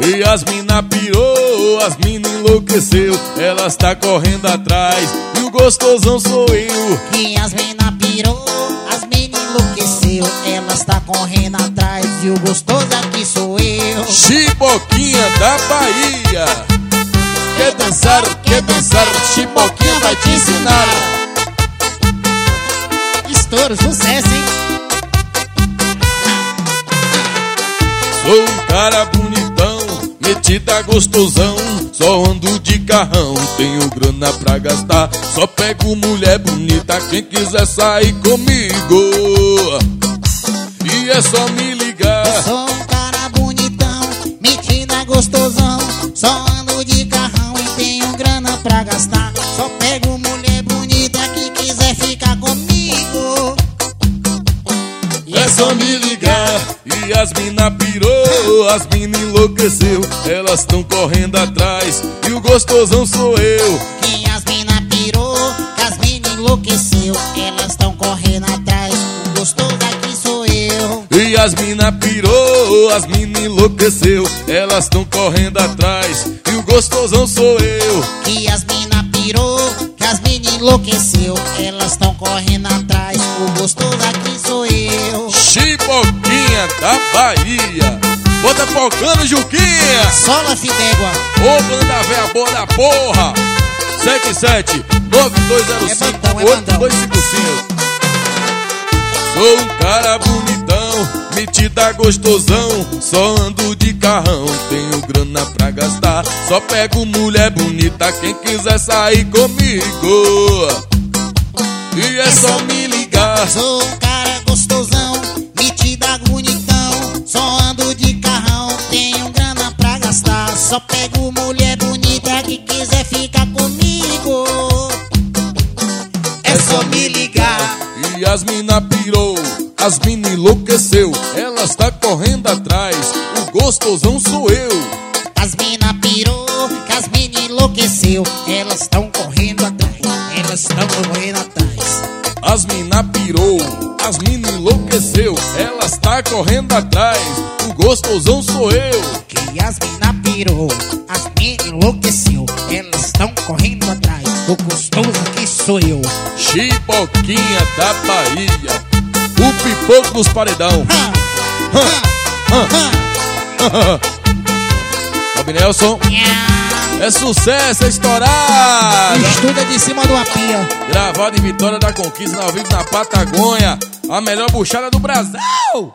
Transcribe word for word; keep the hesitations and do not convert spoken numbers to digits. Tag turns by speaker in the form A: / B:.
A: E as mina pirou, as mina enlouqueceu, elas tá correndo atrás e o gostosão sou eu.
B: E as mina pirou, as mina enlouqueceu, elas tá correndo atrás e o gostoso aqui sou eu.
A: Chiboquinha da Bahia. Quer dançar, quer dançar, Chiboquinha vai te ensinar.
B: Estouro, sucesso, hein?
A: Sou um cara bonitão, metida gostosão, só ando de carrão, tenho grana pra gastar, só pego mulher bonita, quem quiser sair comigo. E é só me ligar.
B: Eu sou um cara bonitão, metida gostosão, só ando de carrão e tenho grana pra gastar, só pego mulher bonita que quiser ficar comigo.
A: E é só me ligar. E as mina pirou, as mina enlouqueceu, elas tão correndo atrás e o gostosão sou eu.
B: Que as mina pirou, que as mina enlouqueceu, elas tão correndo atrás, o gostoso aqui sou eu.
A: E as mina pirou, as mina enlouqueceu, elas tão correndo atrás e o gostosão sou eu.
B: Que as mina pirou, que as mina enlouqueceu, elas tão correndo atrás, o gostoso aqui sou eu.
A: Chiboquinha da Bahia. Bota focando, Juquinha.
B: Sola Fidégua.
A: Ô, banda véia boa da porra. sete sete nove dois zero cinco oito dois cinco cinco. Sou um cara bonitão, metida gostosão, só ando de carrão, tenho grana pra gastar, só pego mulher bonita, quem quiser sair comigo. E é só me ligar.
B: Sou um cara gostosão, metida bonitão, só ando de carrão, tenho grana pra gastar, só pego mulher bonita que quiser ficar comigo. É só me ligar.
A: E as mina pirou, as mina enlouqueceu, elas tá correndo atrás, o gostosão sou eu.
B: As mina pirou, que as mina enlouqueceu, elas tão correndo atrás, elas tão correndo atrás.
A: As mina pirou, as mina enlouqueceu, elas tá correndo atrás, o gostosão sou eu.
B: Que as mina pirou, as mina enlouqueceu, elas tão correndo atrás, o gostoso aqui sou eu.
A: Chiboquinha da Bahia, o pipoco dos paredão. Bob Nelson, é sucesso, é estourado.
B: Estuda de cima de uma pia.
A: Gravado em Vitória da Conquista, ao vivo na Patagônia, a melhor buchada do Brasil.